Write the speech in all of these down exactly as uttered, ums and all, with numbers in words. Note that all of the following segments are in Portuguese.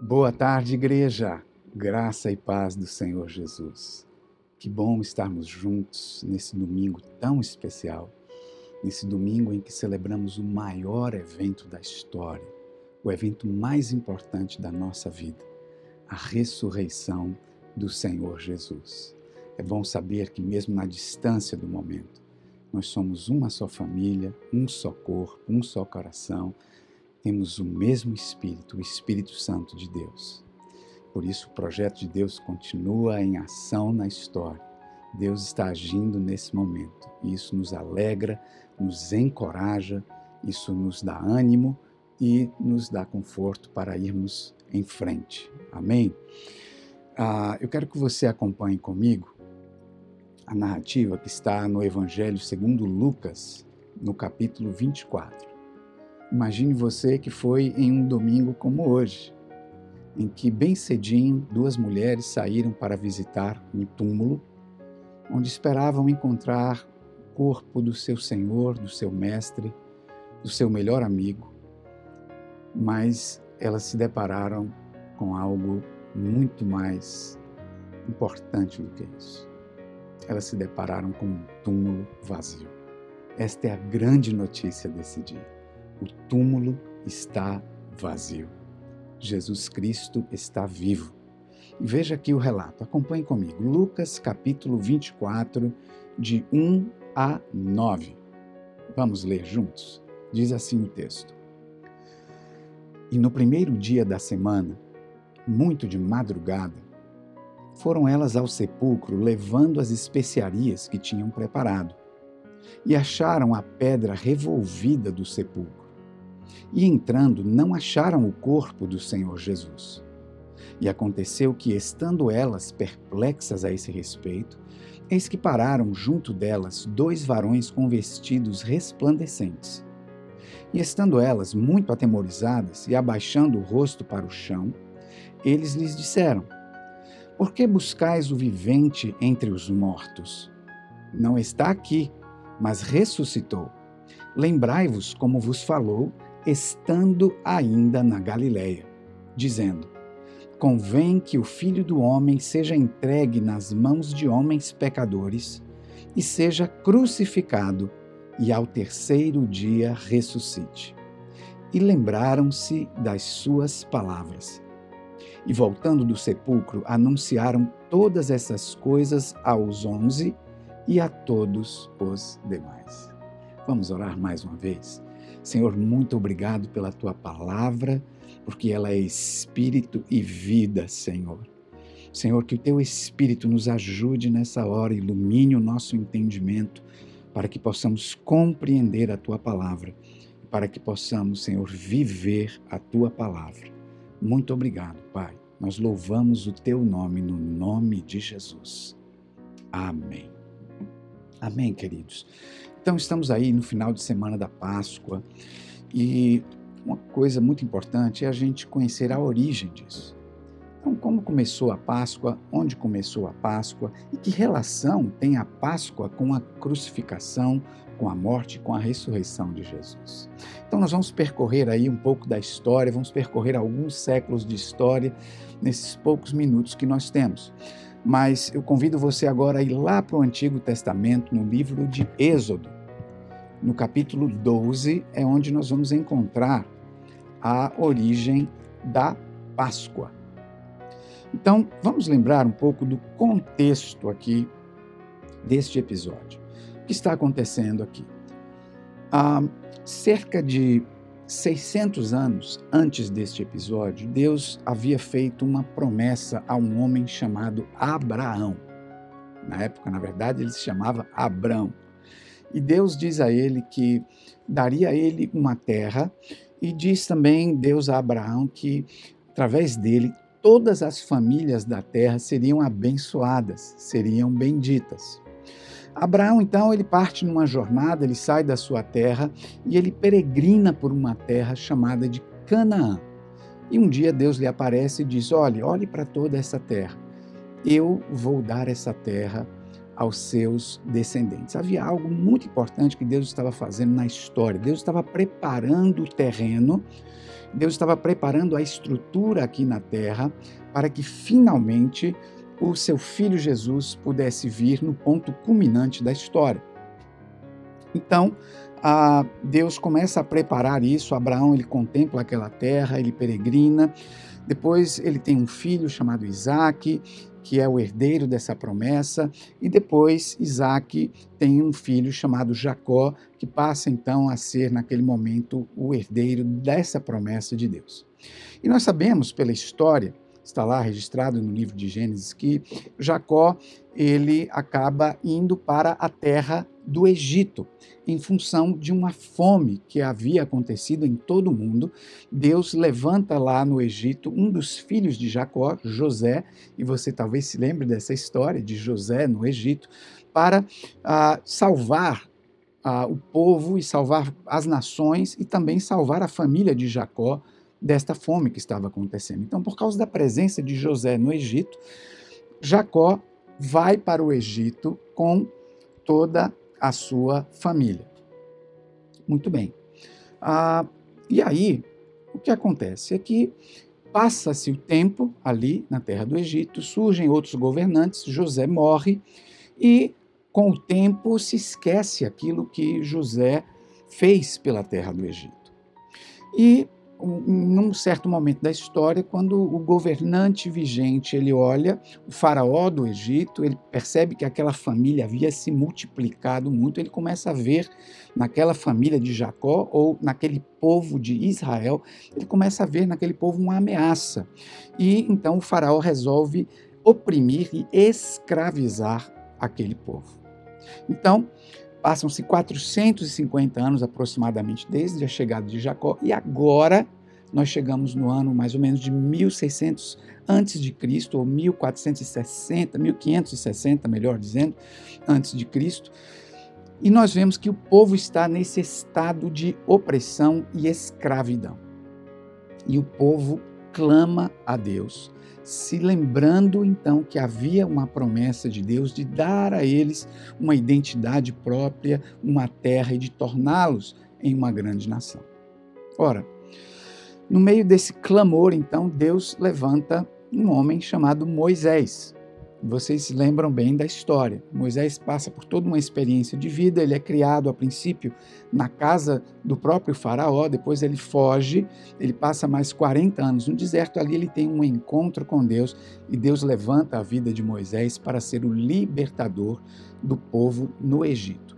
Boa tarde, igreja. Graça e paz do Senhor Jesus. Que bom estarmos juntos nesse domingo tão especial, nesse domingo em que celebramos o maior evento da história, o evento mais importante da nossa vida, a ressurreição do Senhor Jesus. É bom saber que mesmo na distância do momento, nós somos uma só família, um só corpo, um só coração, temos o mesmo Espírito, o Espírito Santo de Deus. Por isso o projeto de Deus continua em ação na história. Deus está agindo nesse momento. E isso nos alegra, nos encoraja, isso nos dá ânimo e nos dá conforto para irmos em frente. Amém? Ah, eu quero que você acompanhe comigo a narrativa que está no Evangelho segundo Lucas, no capítulo vinte e quatro. Imagine você que foi em um domingo como hoje, em que bem cedinho duas mulheres saíram para visitar um túmulo, onde esperavam encontrar o corpo do seu Senhor, do seu Mestre, do seu melhor amigo, mas elas se depararam com algo muito mais importante do que isso. Elas se depararam com um túmulo vazio. Esta é a grande notícia desse dia. O túmulo está vazio. Jesus Cristo está vivo. E veja aqui o relato, acompanhe comigo. Lucas capítulo vinte e quatro, de um a nove. Vamos ler juntos? Diz assim o texto. E no primeiro dia da semana, muito de madrugada, foram elas ao sepulcro levando as especiarias que tinham preparado. E acharam a pedra revolvida do sepulcro. E entrando, não acharam o corpo do Senhor Jesus. E aconteceu que, estando elas perplexas a esse respeito, eis que pararam junto delas dois varões com vestidos resplandecentes. E estando elas muito atemorizadas e abaixando o rosto para o chão, eles lhes disseram: Por que buscais o vivente entre os mortos? Não está aqui, mas ressuscitou. Lembrai-vos como vos falou, estando ainda na Galileia, dizendo: Convém que o Filho do Homem seja entregue nas mãos de homens pecadores e seja crucificado, e ao terceiro dia ressuscite. E lembraram-se das suas palavras. E voltando do sepulcro, anunciaram todas essas coisas aos onze e a todos os demais. Vamos orar mais uma vez? Senhor, muito obrigado pela Tua palavra, porque ela é Espírito e vida, Senhor. Senhor, que o Teu Espírito nos ajude nessa hora, ilumine o nosso entendimento, para que possamos compreender a Tua palavra, para que possamos, Senhor, viver a Tua palavra. Muito obrigado, Pai. Nós louvamos o Teu nome, no nome de Jesus. Amém. Amém, queridos. Então, estamos aí no final de semana da Páscoa e uma coisa muito importante é a gente conhecer a origem disso. Então, como começou a Páscoa, onde começou a Páscoa e que relação tem a Páscoa com a crucificação, com a morte, com a ressurreição de Jesus. Então, nós vamos percorrer aí um pouco da história, vamos percorrer alguns séculos de história nesses poucos minutos que nós temos. Mas eu convido você agora a ir lá para o Antigo Testamento, no livro de Êxodo. No capítulo doze é onde nós vamos encontrar a origem da Páscoa. Então, vamos lembrar um pouco do contexto aqui deste episódio. O que está acontecendo aqui? Há cerca de seiscentos anos antes deste episódio, Deus havia feito uma promessa a um homem chamado Abraão. Na época, na verdade, ele se chamava Abrão. E Deus diz a ele que daria a ele uma terra e diz também Deus a Abraão que, através dele, todas as famílias da terra seriam abençoadas, seriam benditas. Abraão, então, ele parte numa jornada, ele sai da sua terra e ele peregrina por uma terra chamada de Canaã. E um dia Deus lhe aparece e diz: olhe, olhe para toda essa terra. Eu vou dar essa terra aos seus descendentes. Havia algo muito importante que Deus estava fazendo na história. Deus estava preparando o terreno Deus estava preparando a estrutura aqui na terra para que finalmente o seu filho Jesus pudesse vir no ponto culminante da história. Então, ah, Deus começa a preparar isso. Abraão, ele contempla aquela terra, ele peregrina. Depois ele tem um filho chamado Isaque, que é o herdeiro dessa promessa. E depois Isaque tem um filho chamado Jacó, que passa então a ser, naquele momento, o herdeiro dessa promessa de Deus. E nós sabemos pela história, está lá registrado no livro de Gênesis, que Jacó, ele acaba indo para a terra do Egito, em função de uma fome que havia acontecido em todo o mundo. Deus levanta lá no Egito um dos filhos de Jacó, José, e você talvez se lembre dessa história de José no Egito, para ah, salvar ah, o povo e salvar as nações e também salvar a família de Jacó desta fome que estava acontecendo. Então, por causa da presença de José no Egito, Jacó vai para o Egito com toda a sua família. Muito bem. Ah, e aí, o que acontece é que passa-se o tempo ali na terra do Egito, surgem outros governantes, José morre e, com o tempo, se esquece aquilo que José fez pela terra do Egito. E num certo momento da história, quando o governante vigente, ele olha o faraó do Egito, ele percebe que aquela família havia se multiplicado muito, ele começa a ver naquela família de Jacó, ou naquele povo de Israel, ele começa a ver naquele povo uma ameaça. E então o faraó resolve oprimir e escravizar aquele povo. Então, passam-se quatrocentos e cinquenta anos aproximadamente desde a chegada de Jacó, e agora nós chegamos no ano mais ou menos de mil e seiscentos antes de Cristo, ou mil quatrocentos e sessenta, mil quinhentos e sessenta, melhor dizendo, antes de Cristo, e nós vemos que o povo está nesse estado de opressão e escravidão. E o povo clama a Deus, se lembrando então que havia uma promessa de Deus de dar a eles uma identidade própria, uma terra e de torná-los em uma grande nação. Ora, no meio desse clamor, então, Deus levanta um homem chamado Moisés. Vocês se lembram bem da história. Moisés passa por toda uma experiência de vida, ele é criado a princípio na casa do próprio faraó, depois ele foge, ele passa mais quarenta anos no deserto, ali ele tem um encontro com Deus e Deus levanta a vida de Moisés para ser o libertador do povo no Egito.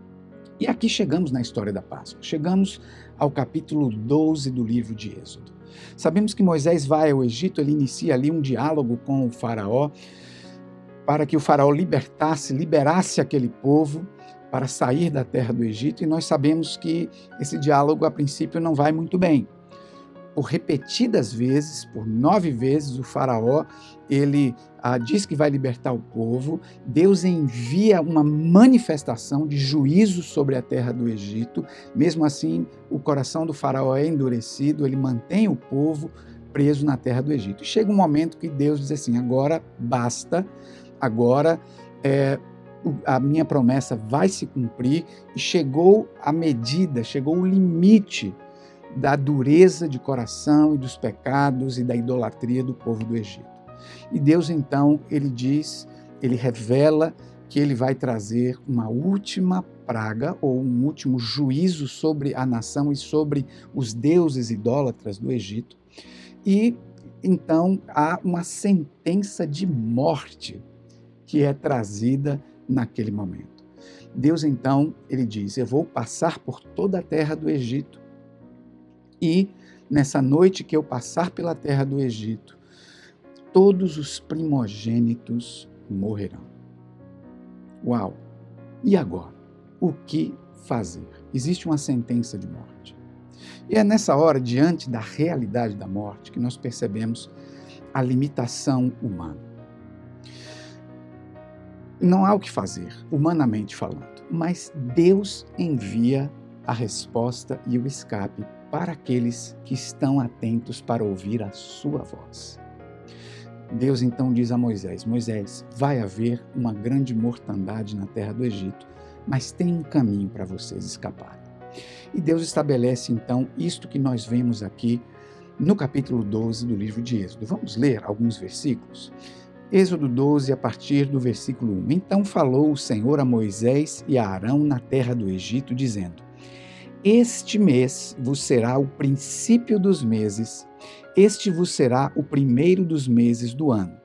E aqui chegamos na história da Páscoa, chegamos ao capítulo doze do livro de Êxodo. Sabemos que Moisés vai ao Egito, ele inicia ali um diálogo com o faraó, para que o faraó libertasse, liberasse aquele povo para sair da terra do Egito, e nós sabemos que esse diálogo, a princípio, não vai muito bem. Por repetidas vezes, por nove vezes, o faraó, ele ah, diz que vai libertar o povo, Deus envia uma manifestação de juízo sobre a terra do Egito, mesmo assim, o coração do faraó é endurecido, ele mantém o povo preso na terra do Egito. E chega um momento que Deus diz assim, agora basta, agora é, a minha promessa vai se cumprir, e chegou a medida, chegou o limite da dureza de coração e dos pecados e da idolatria do povo do Egito. E Deus então, ele diz, ele revela que ele vai trazer uma última praga ou um último juízo sobre a nação e sobre os deuses idólatras do Egito. E então há uma sentença de morte que é trazida naquele momento. Deus então, ele diz, eu vou passar por toda a terra do Egito e nessa noite que eu passar pela terra do Egito, todos os primogênitos morrerão. Uau! E agora? O que fazer? Existe uma sentença de morte. E é nessa hora, diante da realidade da morte, que nós percebemos a limitação humana. Não há o que fazer, humanamente falando, mas Deus envia a resposta e o escape para aqueles que estão atentos para ouvir a sua voz. Deus então diz a Moisés, Moisés, vai haver uma grande mortandade na terra do Egito, mas tem um caminho para vocês escaparem. E Deus estabelece então isto que nós vemos aqui no capítulo doze do livro de Êxodo. Vamos ler alguns versículos? Êxodo doze, a partir do versículo um. Então falou o Senhor a Moisés e a Arão na terra do Egito, dizendo: Este mês vos será o princípio dos meses, este vos será o primeiro dos meses do ano.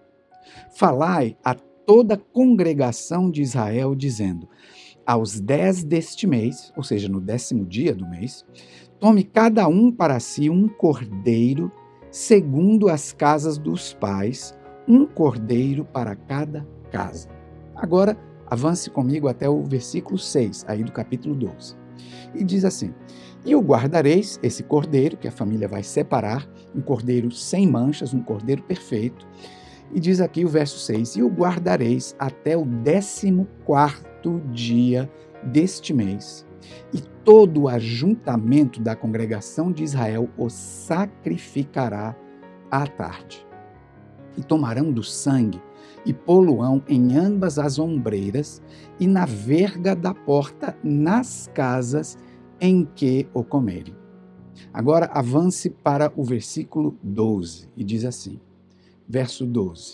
Falai a toda a congregação de Israel, dizendo: Aos dez deste mês, ou seja, no décimo dia do mês, tome cada um para si um cordeiro, segundo as casas dos pais, um cordeiro para cada casa. Agora, avance comigo até o versículo seis, aí do capítulo doze. E diz assim: E o guardareis, esse cordeiro, que a família vai separar, um cordeiro sem manchas, um cordeiro perfeito. E diz aqui o verso seis: E o guardareis até o décimo quarto dia deste mês, e todo o ajuntamento da congregação de Israel o sacrificará à tarde. E tomarão do sangue e pô-lo-ão em ambas as ombreiras e na verga da porta nas casas em que o comerem. Agora avance para o versículo doze e diz assim, verso doze: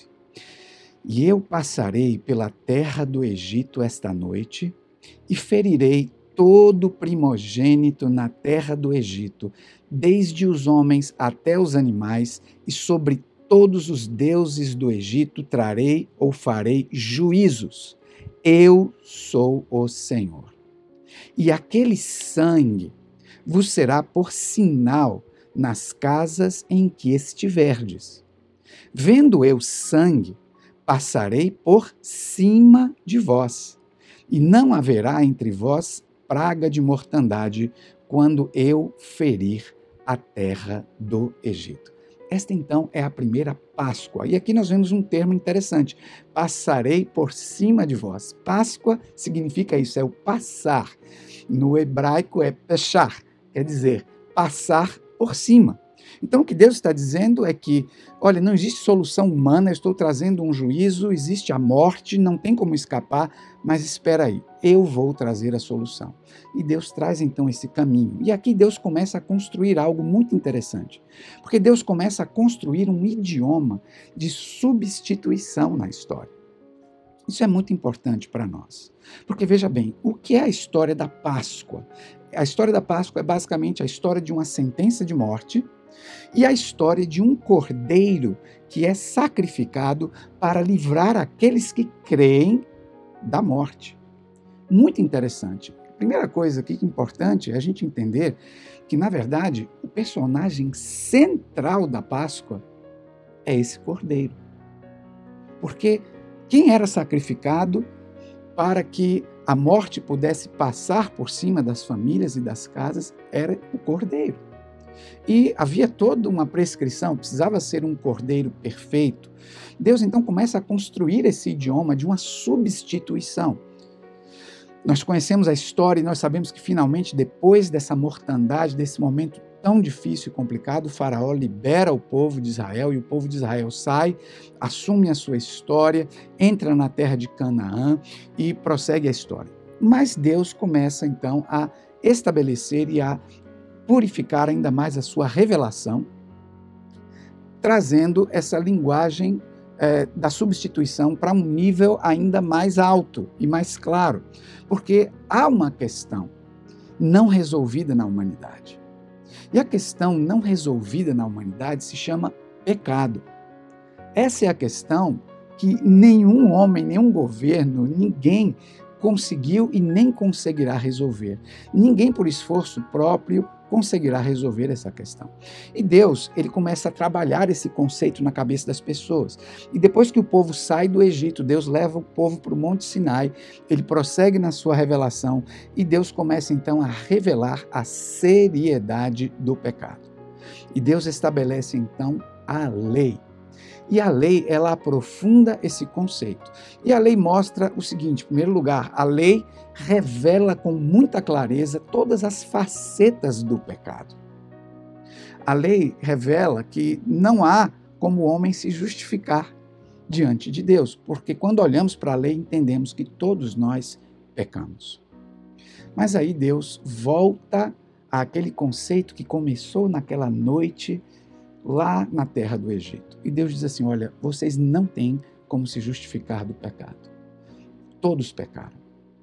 E eu passarei pela terra do Egito esta noite e ferirei todo primogênito na terra do Egito, desde os homens até os animais, e sobre todos os deuses do Egito trarei ou farei juízos. Eu sou o Senhor. E aquele sangue vos será por sinal nas casas em que estiverdes. Vendo eu sangue, passarei por cima de vós, e não haverá entre vós praga de mortandade quando eu ferir a terra do Egito. Esta, então, é a primeira Páscoa. E aqui nós vemos um termo interessante. Passarei por cima de vós. Páscoa significa isso, é o passar. No hebraico é pechar, quer dizer, passar por cima. Então, o que Deus está dizendo é que, olha, não existe solução humana, eu estou trazendo um juízo, existe a morte, não tem como escapar, mas espera aí, eu vou trazer a solução. E Deus traz, então, esse caminho. E aqui Deus começa a construir algo muito interessante, porque Deus começa a construir um idioma de substituição na história. Isso é muito importante para nós, porque veja bem, o que é a história da Páscoa? A história da Páscoa é basicamente a história de uma sentença de morte e a história de um cordeiro que é sacrificado para livrar aqueles que creem da morte. Muito interessante. A primeira coisa aqui que é importante é a gente entender que, na verdade, o personagem central da Páscoa é esse cordeiro. Porque quem era sacrificado para que a morte pudesse passar por cima das famílias e das casas era o cordeiro. E havia toda uma prescrição, precisava ser um cordeiro perfeito. Deus então começa a construir esse idioma de uma substituição. Nós conhecemos a história e nós sabemos que finalmente, depois dessa mortandade, desse momento tão difícil e complicado, o faraó libera o povo de Israel e o povo de Israel sai, assume a sua história, entra na terra de Canaã e prossegue a história. Mas Deus começa então a estabelecer e a purificar ainda mais a sua revelação, trazendo essa linguagem é, da substituição para um nível ainda mais alto e mais claro, porque há uma questão não resolvida na humanidade. E a questão não resolvida na humanidade se chama pecado. Essa é a questão que nenhum homem, nenhum governo, ninguém conseguiu e nem conseguirá resolver. Ninguém, por esforço próprio, conseguirá resolver essa questão. E Deus, ele começa a trabalhar esse conceito na cabeça das pessoas. E depois que o povo sai do Egito, Deus leva o povo para o Monte Sinai, ele prossegue na sua revelação e Deus começa então a revelar a seriedade do pecado. E Deus estabelece então a lei. E a lei, ela aprofunda esse conceito. E a lei mostra o seguinte: em primeiro lugar, a lei revela com muita clareza todas as facetas do pecado. A lei revela que não há como o homem se justificar diante de Deus, porque quando olhamos para a lei, entendemos que todos nós pecamos. Mas aí Deus volta àquele conceito que começou naquela noite lá na terra do Egito. E Deus diz assim, olha, vocês não têm como se justificar do pecado. Todos pecaram.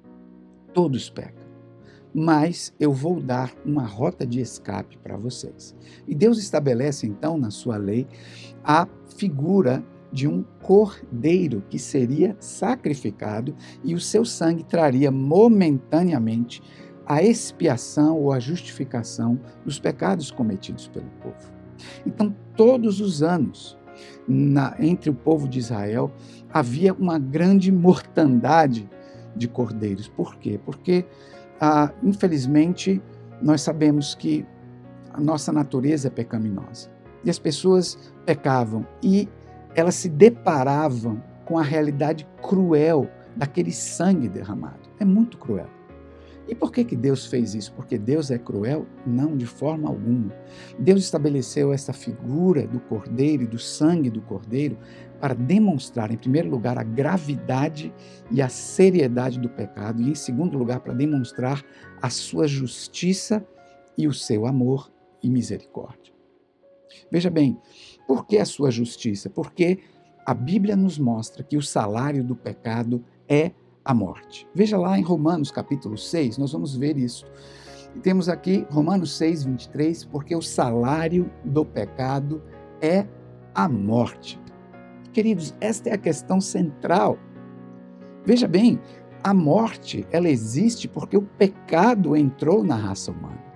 Todos pecam. Mas eu vou dar uma rota de escape para vocês. E Deus estabelece, então, na sua lei, a figura de um cordeiro que seria sacrificado e o seu sangue traria momentaneamente a expiação ou a justificação dos pecados cometidos pelo povo. Então, todos os anos, na, entre o povo de Israel, havia uma grande mortandade de cordeiros. Por quê? Porque, ah, infelizmente, nós sabemos que a nossa natureza é pecaminosa. E as pessoas pecavam e elas se deparavam com a realidade cruel daquele sangue derramado. É muito cruel. E por que que Deus fez isso? Porque Deus é cruel? Não, de forma alguma. Deus estabeleceu essa figura do cordeiro e do sangue do cordeiro para demonstrar, em primeiro lugar, a gravidade e a seriedade do pecado e, em segundo lugar, para demonstrar a sua justiça e o seu amor e misericórdia. Veja bem, por que a sua justiça? Porque a Bíblia nos mostra que o salário do pecado é a morte. Veja lá em Romanos capítulo seis, nós vamos ver isso. E temos aqui Romanos seis, vinte e três, porque o salário do pecado é a morte. Queridos, esta é a questão central. Veja bem, a morte, ela existe porque o pecado entrou na raça humana.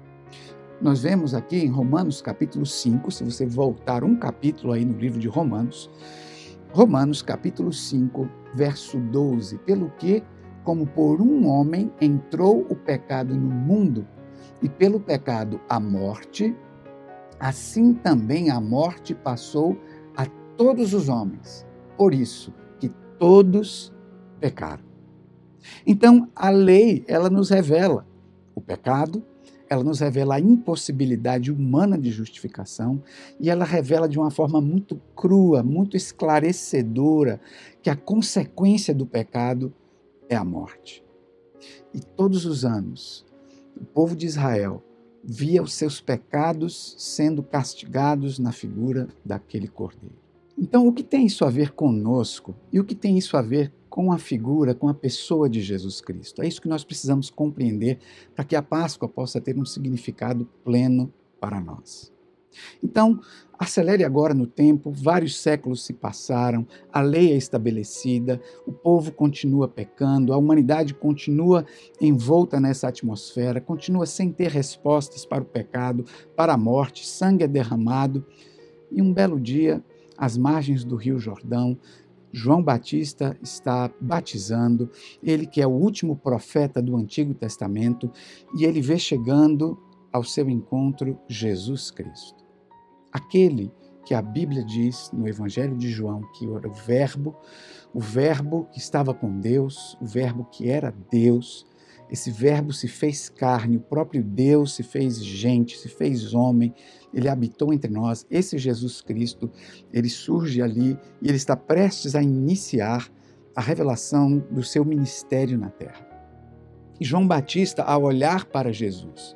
Nós vemos aqui em Romanos capítulo cinco, se você voltar um capítulo aí no livro de Romanos, Romanos capítulo cinco, verso doze, pelo que, como por um homem entrou o pecado no mundo, e pelo pecado a morte, assim também a morte passou a todos os homens, por isso que todos pecaram. Então, a lei, ela nos revela o pecado, ela nos revela a impossibilidade humana de justificação e ela revela de uma forma muito crua, muito esclarecedora, que a consequência do pecado é a morte. E todos os anos, o povo de Israel via os seus pecados sendo castigados na figura daquele cordeiro. Então, o que tem isso a ver conosco e o que tem isso a ver com a figura, com a pessoa de Jesus Cristo? É isso que nós precisamos compreender para que a Páscoa possa ter um significado pleno para nós. Então, acelere agora no tempo, vários séculos se passaram, a lei é estabelecida, o povo continua pecando, a humanidade continua envolta nessa atmosfera, continua sem ter respostas para o pecado, para a morte, sangue é derramado, e um belo dia, às margens do Rio Jordão, João Batista está batizando, ele que é o último profeta do Antigo Testamento, e ele vê chegando ao seu encontro Jesus Cristo. Aquele que a Bíblia diz no Evangelho de João que era o Verbo, o Verbo que estava com Deus, o Verbo que era Deus, esse Verbo se fez carne, o próprio Deus se fez gente, se fez homem, ele habitou entre nós. Esse Jesus Cristo, ele surge ali e ele está prestes a iniciar a revelação do seu ministério na terra. E João Batista, ao olhar para Jesus,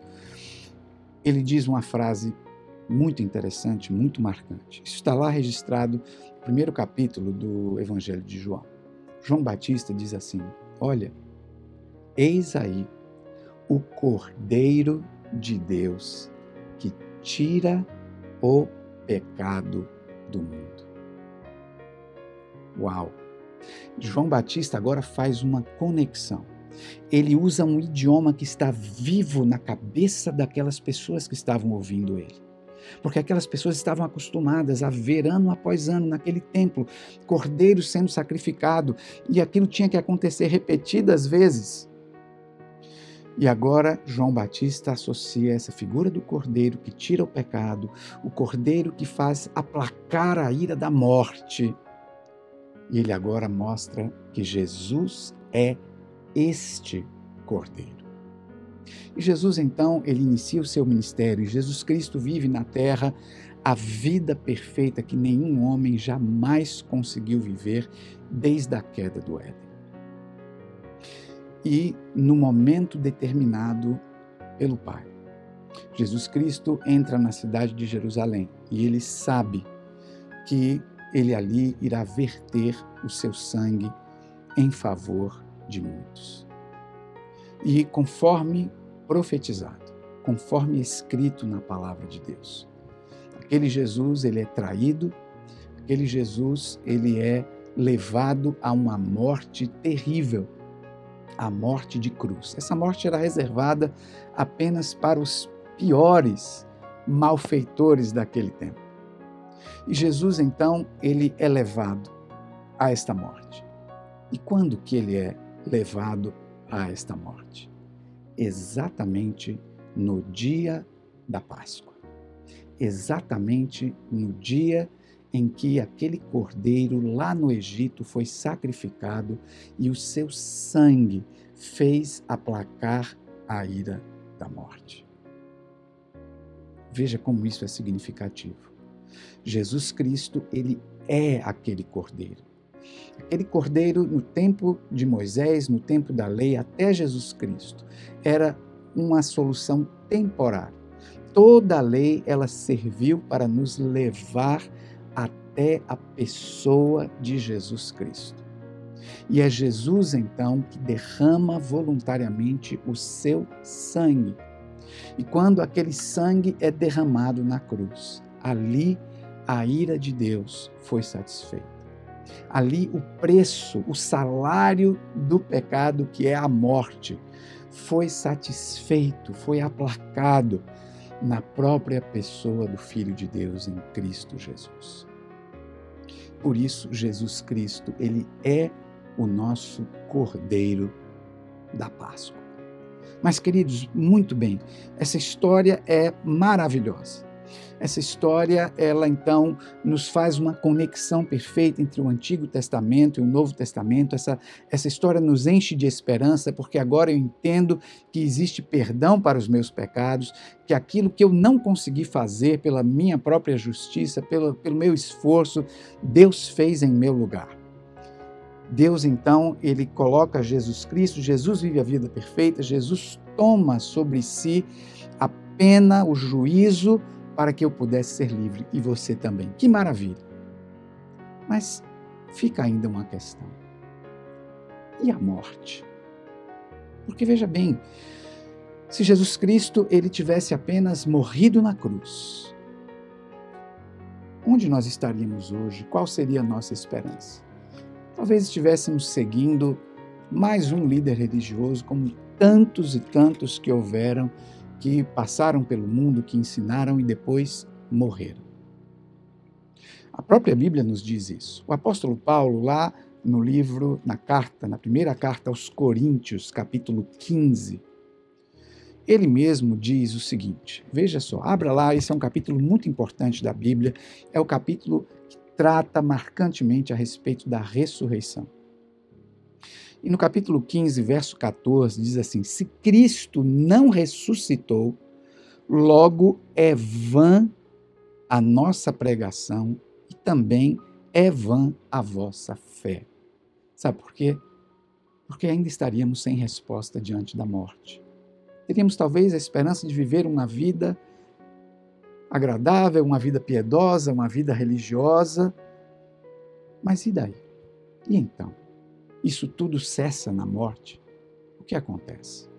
ele diz uma frase muito interessante, muito marcante. Isso está lá registrado no primeiro capítulo do Evangelho de João. João Batista diz assim, olha, eis aí o Cordeiro de Deus que tira o pecado do mundo. Uau! João Batista agora faz uma conexão. Ele usa um idioma que está vivo na cabeça daquelas pessoas que estavam ouvindo ele. Porque aquelas pessoas estavam acostumadas a ver ano após ano naquele templo, cordeiro sendo sacrificado, e aquilo tinha que acontecer repetidas vezes. E agora João Batista associa essa figura do cordeiro que tira o pecado, o cordeiro que faz aplacar a ira da morte. E ele agora mostra que Jesus é este cordeiro. E Jesus, então, ele inicia o seu ministério. E Jesus Cristo vive na terra a vida perfeita que nenhum homem jamais conseguiu viver desde a queda do Éden. E no momento determinado pelo Pai, Jesus Cristo entra na cidade de Jerusalém e ele sabe que ele ali irá verter o seu sangue em favor de muitos. E conforme profetizado, conforme escrito na palavra de Deus, aquele Jesus, ele é traído, aquele Jesus, ele é levado a uma morte terrível, a morte de cruz. Essa morte era reservada apenas para os piores malfeitores daquele tempo. E Jesus, então, ele é levado a esta morte. E quando que ele é levado a esta morte? Exatamente no dia da Páscoa. Exatamente no dia em que aquele cordeiro lá no Egito foi sacrificado e o seu sangue fez aplacar a ira da morte. Veja como isso é significativo. Jesus Cristo, ele é aquele cordeiro. Aquele cordeiro no tempo de Moisés, no tempo da lei, até Jesus Cristo, era uma solução temporária. Toda a lei, ela serviu para nos levar até a pessoa de Jesus Cristo. E é Jesus, então, que derrama voluntariamente o seu sangue. E quando aquele sangue é derramado na cruz, ali a ira de Deus foi satisfeita. Ali o preço, o salário do pecado, que é a morte, foi satisfeito, foi aplacado na própria pessoa do Filho de Deus em Cristo Jesus. Por isso, Jesus Cristo, ele é o nosso Cordeiro da Páscoa. Mas, queridos, muito bem, essa história é maravilhosa. Essa história, ela então nos faz uma conexão perfeita entre o Antigo Testamento e o Novo Testamento. Essa, essa história nos enche de esperança, porque agora eu entendo que existe perdão para os meus pecados, que aquilo que eu não consegui fazer pela minha própria justiça, pelo, pelo meu esforço, Deus fez em meu lugar. Deus, então, ele coloca Jesus Cristo, Jesus vive a vida perfeita, Jesus toma sobre si a pena, o juízo, para que eu pudesse ser livre, e você também. Que maravilha! Mas fica ainda uma questão. E a morte? Porque veja bem, se Jesus Cristo ele tivesse apenas morrido na cruz, onde nós estaríamos hoje? Qual seria a nossa esperança? Talvez estivéssemos seguindo mais um líder religioso, como tantos e tantos que houveram, que passaram pelo mundo, que ensinaram e depois morreram. A própria Bíblia nos diz isso. O apóstolo Paulo, lá no livro, na carta, na primeira carta aos Coríntios, capítulo quinze, ele mesmo diz o seguinte, veja só, abra lá, esse é um capítulo muito importante da Bíblia, é o capítulo que trata marcantemente a respeito da ressurreição. E no capítulo quinze, verso quatorze, diz assim, se Cristo não ressuscitou, logo é vã a nossa pregação e também é vã a vossa fé. Sabe por quê? Porque ainda estaríamos sem resposta diante da morte. Teríamos talvez a esperança de viver uma vida agradável, uma vida piedosa, uma vida religiosa, mas e daí? E então? Isso tudo cessa na morte? O que acontece?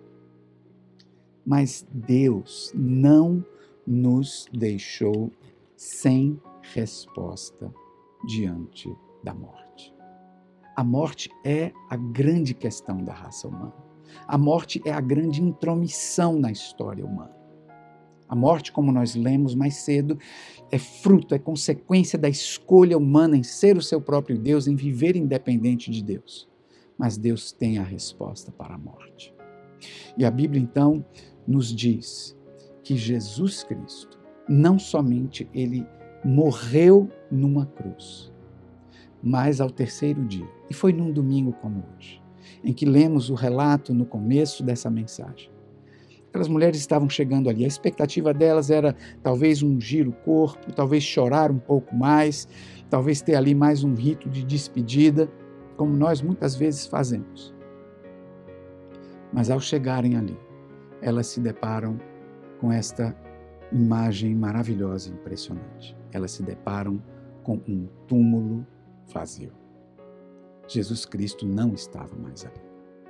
Mas Deus não nos deixou sem resposta diante da morte. A morte é a grande questão da raça humana. A morte é a grande intromissão na história humana. A morte, como nós lemos mais cedo, é fruto, é consequência da escolha humana em ser o seu próprio Deus, em viver independente de Deus. Mas Deus tem a resposta para a morte. E a Bíblia, então, nos diz que Jesus Cristo, não somente ele morreu numa cruz, mas ao terceiro dia, e foi num domingo como hoje, em que lemos o relato no começo dessa mensagem. Aquelas mulheres estavam chegando ali, a expectativa delas era talvez ungir o corpo, talvez chorar um pouco mais, talvez ter ali mais um rito de despedida, como nós muitas vezes fazemos. Mas ao chegarem ali, elas se deparam com esta imagem maravilhosa e impressionante. Elas se deparam com um túmulo vazio. Jesus Cristo não estava mais ali.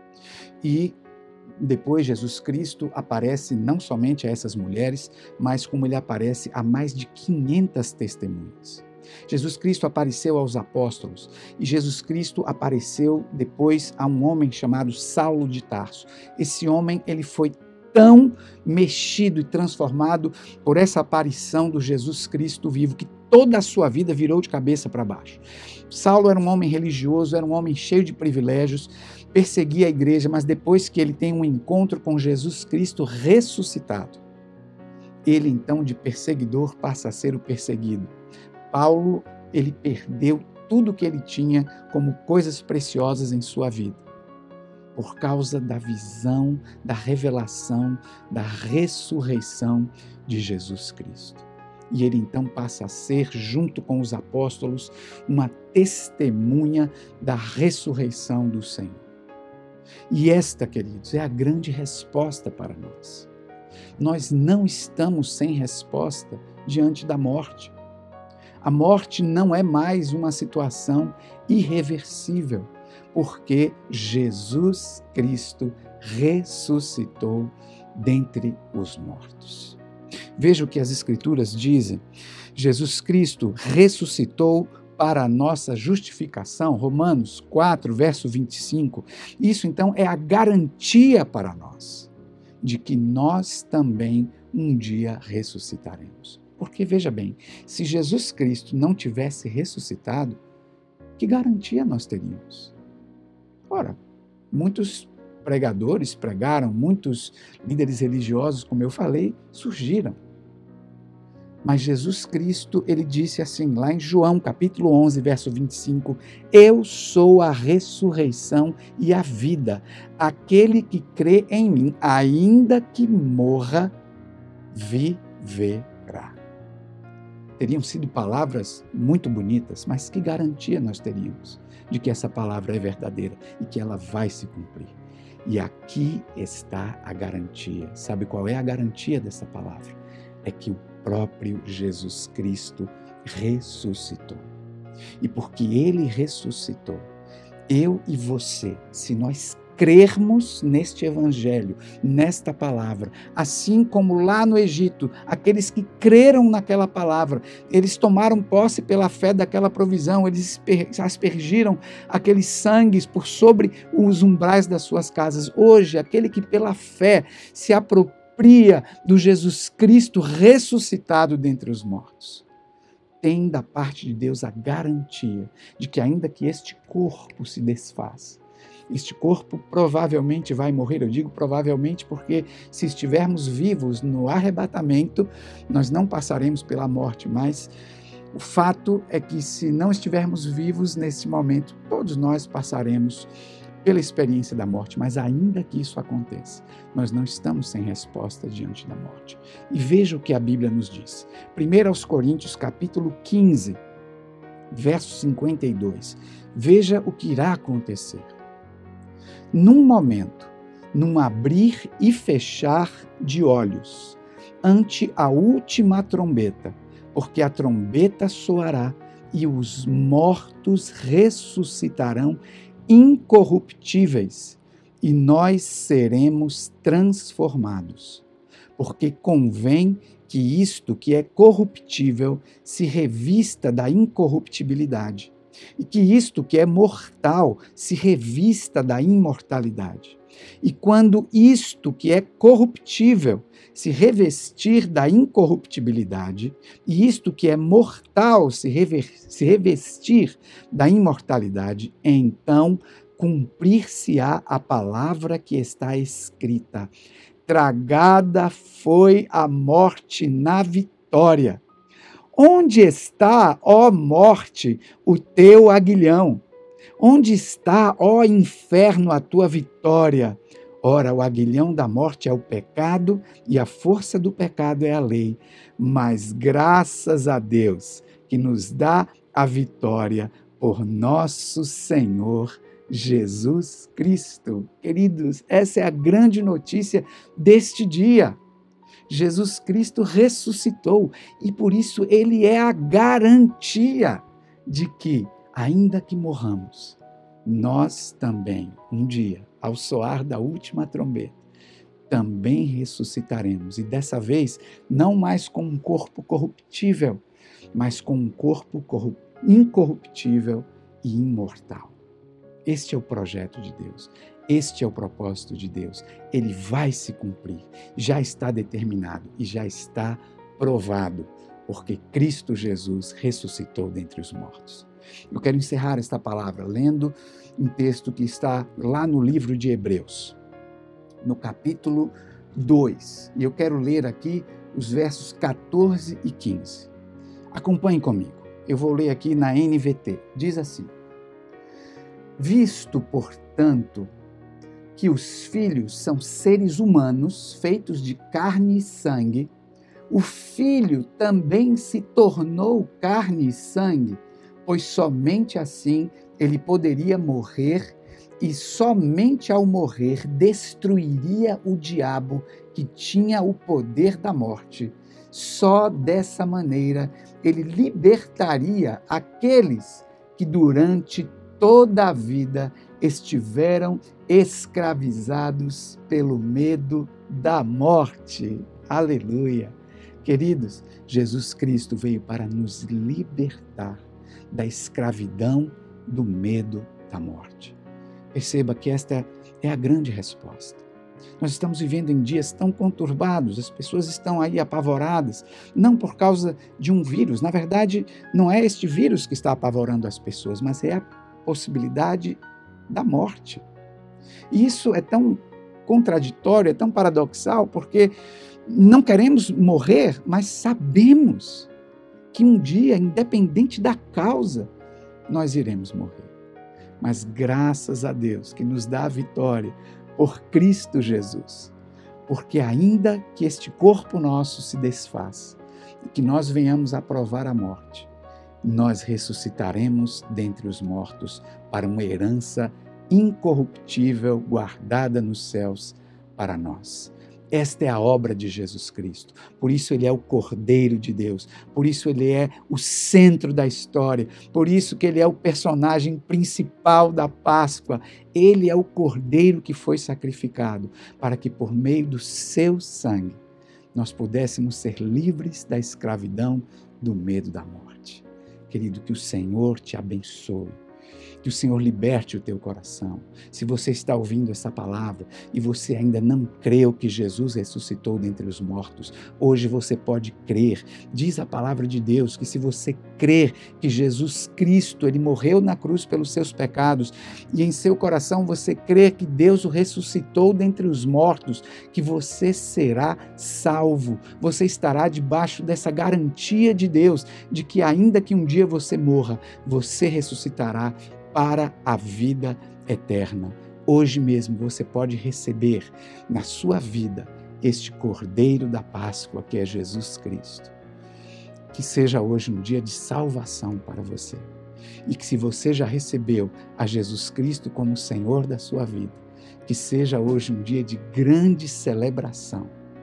E depois Jesus Cristo aparece não somente a essas mulheres, mas como ele aparece a mais de quinhentas testemunhas. Jesus Cristo apareceu aos apóstolos e Jesus Cristo apareceu depois a um homem chamado Saulo de Tarso. Esse homem, ele foi tão mexido e transformado por essa aparição do Jesus Cristo vivo que toda a sua vida virou de cabeça para baixo. Saulo era um homem religioso, era um homem cheio de privilégios, perseguia a igreja, mas depois que ele tem um encontro com Jesus Cristo ressuscitado, ele então de perseguidor passa a ser o perseguido. Paulo, ele perdeu tudo que ele tinha como coisas preciosas em sua vida, por causa da visão, da revelação, da ressurreição de Jesus Cristo. E ele então passa a ser, junto com os apóstolos, uma testemunha da ressurreição do Senhor. E esta, queridos, é a grande resposta para nós. Nós não estamos sem resposta diante da morte. A morte não é mais uma situação irreversível, porque Jesus Cristo ressuscitou dentre os mortos. Veja o que as Escrituras dizem. Jesus Cristo ressuscitou para a nossa justificação, Romanos quatro, verso vinte e cinco. Isso, então, é a garantia para nós de que nós também um dia ressuscitaremos. Porque, veja bem, se Jesus Cristo não tivesse ressuscitado, que garantia nós teríamos? Ora, muitos pregadores pregaram, muitos líderes religiosos, como eu falei, surgiram. Mas Jesus Cristo, ele disse assim, lá em João, capítulo onze, verso vinte e cinco, eu sou a ressurreição e a vida. Aquele que crê em mim, ainda que morra, viverá. Teriam sido palavras muito bonitas, mas que garantia nós teríamos de que essa palavra é verdadeira e que ela vai se cumprir? E aqui está a garantia. Sabe qual é a garantia dessa palavra? É que o próprio Jesus Cristo ressuscitou. E porque ele ressuscitou, eu e você, se nós crermos neste evangelho, nesta palavra, assim como lá no Egito, aqueles que creram naquela palavra, eles tomaram posse pela fé daquela provisão, eles aspergiram aqueles sangues por sobre os umbrais das suas casas. Hoje, aquele que pela fé se apropria do Jesus Cristo ressuscitado dentre os mortos, tem da parte de Deus a garantia de que ainda que este corpo se desfaça, este corpo provavelmente vai morrer. Eu digo provavelmente porque se estivermos vivos no arrebatamento, nós não passaremos pela morte, mas o fato é que se não estivermos vivos nesse momento, todos nós passaremos pela experiência da morte, mas ainda que isso aconteça, nós não estamos sem resposta diante da morte. E veja o que a Bíblia nos diz. primeiro aos Coríntios, capítulo quinze, verso cinquenta e dois. Veja o que irá acontecer. Num momento, num abrir e fechar de olhos, ante a última trombeta, porque a trombeta soará e os mortos ressuscitarão incorruptíveis, e nós seremos transformados. Porque convém que isto que é corruptível se revista da incorruptibilidade, e que isto que é mortal se revista da imortalidade. E quando isto que é corruptível se revestir da incorruptibilidade, e isto que é mortal se, rever, se revestir da imortalidade, então cumprir-se-á a palavra que está escrita: tragada foi a morte na vitória. Onde está, ó morte, o teu aguilhão? Onde está, ó inferno, a tua vitória? Ora, o aguilhão da morte é o pecado e a força do pecado é a lei. Mas graças a Deus que nos dá a vitória por nosso Senhor Jesus Cristo. Queridos, essa é a grande notícia deste dia. Jesus Cristo ressuscitou e por isso ele é a garantia de que, ainda que morramos, nós também, um dia, ao soar da última trombeta, também ressuscitaremos. E dessa vez, não mais com um corpo corruptível, mas com um corpo incorruptível e imortal. Este é o projeto de Deus. Este é o propósito de Deus. Ele vai se cumprir. Já está determinado e já está provado, porque Cristo Jesus ressuscitou dentre os mortos. Eu quero encerrar esta palavra lendo um texto que está lá no livro de Hebreus, no capítulo dois. E eu quero ler aqui os versos catorze e quinze. Acompanhe comigo. Eu vou ler aqui na N V T. Diz assim: visto, portanto, que os filhos são seres humanos, feitos de carne e sangue, o Filho também se tornou carne e sangue, pois somente assim ele poderia morrer e somente ao morrer destruiria o diabo que tinha o poder da morte. Só dessa maneira ele libertaria aqueles que durante toda a vida estiveram escravizados pelo medo da morte. Aleluia! Queridos, Jesus Cristo veio para nos libertar da escravidão, do medo da morte. Perceba que esta é a grande resposta. Nós estamos vivendo em dias tão conturbados, as pessoas estão aí apavoradas, não por causa de um vírus. Na verdade, não é este vírus que está apavorando as pessoas, mas é a possibilidade da morte. E isso é tão contraditório, é tão paradoxal, porque não queremos morrer, mas sabemos que um dia, independente da causa, nós iremos morrer. Mas graças a Deus que nos dá a vitória por Cristo Jesus, porque ainda que este corpo nosso se desfaça e que nós venhamos a provar a morte, nós ressuscitaremos dentre os mortos para uma herança incorruptível guardada nos céus para nós. Esta é a obra de Jesus Cristo. Por isso ele é o Cordeiro de Deus. Por isso ele é o centro da história. Por isso que ele é o personagem principal da Páscoa. Ele é o Cordeiro que foi sacrificado para que por meio do seu sangue nós pudéssemos ser livres da escravidão, do medo da morte. Querido, que o Senhor te abençoe. Que o Senhor liberte o teu coração. Se você está ouvindo essa palavra e você ainda não creu que Jesus ressuscitou dentre os mortos, hoje você pode crer. Diz a palavra de Deus que se você crer que Jesus Cristo, ele morreu na cruz pelos seus pecados e em seu coração você crer que Deus o ressuscitou dentre os mortos, que você será salvo. Você estará debaixo dessa garantia de Deus de que ainda que um dia você morra, você ressuscitará para a vida eterna. Hoje mesmo você pode receber na sua vida este Cordeiro da Páscoa que é Jesus Cristo. Que seja hoje um dia de salvação para você. E que se você já recebeu a Jesus Cristo como Senhor da sua vida, que seja hoje um dia de grande celebração,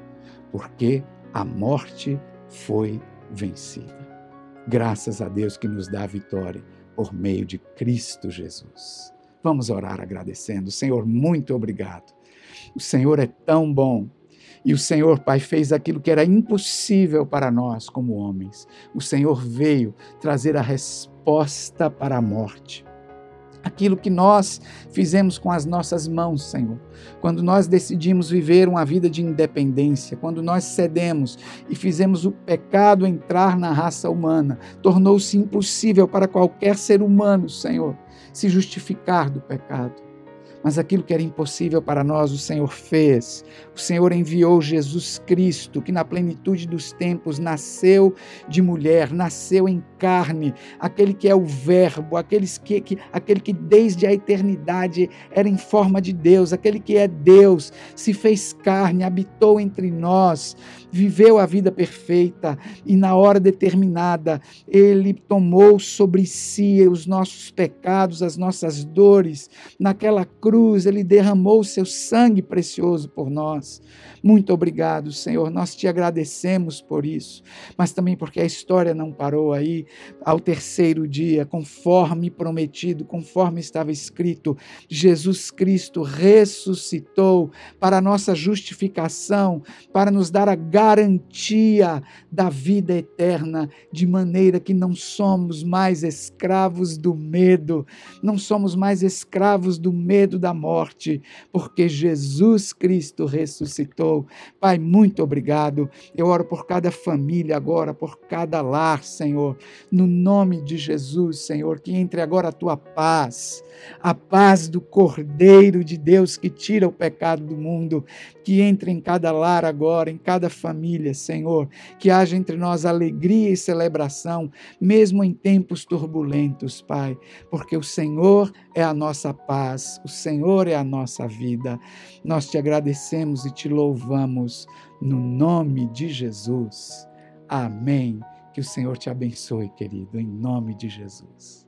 porque a morte foi vencida. Graças a Deus que nos dá a vitória por meio de Cristo Jesus. Vamos orar agradecendo. Senhor, muito obrigado. O Senhor é tão bom. E o Senhor, Pai, fez aquilo que era impossível para nós como homens. O Senhor veio trazer a resposta para a morte. Aquilo que nós fizemos com as nossas mãos, Senhor. Quando nós decidimos viver uma vida de independência, quando nós cedemos e fizemos o pecado entrar na raça humana, tornou-se impossível para qualquer ser humano, Senhor, se justificar do pecado. Mas aquilo que era impossível para nós, o Senhor fez. O Senhor enviou Jesus Cristo, que na plenitude dos tempos nasceu de mulher, nasceu em carne, aquele que é o Verbo, aquele que, que, aquele que desde a eternidade era em forma de Deus, aquele que é Deus, se fez carne, habitou entre nós, viveu a vida perfeita e na hora determinada ele tomou sobre si os nossos pecados, as nossas dores, naquela cruz, cruz, Ele derramou o seu sangue precioso por nós. Muito obrigado, Senhor, nós te agradecemos por isso, mas também porque a história não parou aí. Ao terceiro dia, conforme prometido, conforme estava escrito, Jesus Cristo ressuscitou para a nossa justificação, para nos dar a garantia da vida eterna, de maneira que não somos mais escravos do medo, não somos mais escravos do medo da morte, porque Jesus Cristo ressuscitou. Pai, muito obrigado. Eu oro por cada família agora, por cada lar, Senhor, no nome de Jesus, Senhor, que entre agora a tua paz, a paz do Cordeiro de Deus que tira o pecado do mundo, que entre em cada lar agora, em cada família, Senhor, que haja entre nós alegria e celebração, mesmo em tempos turbulentos, Pai, porque o Senhor é a nossa paz, o Senhor é a nossa vida. Nós te agradecemos e te louvamos no nome de Jesus. Amém. Que o Senhor te abençoe, querido, em nome de Jesus.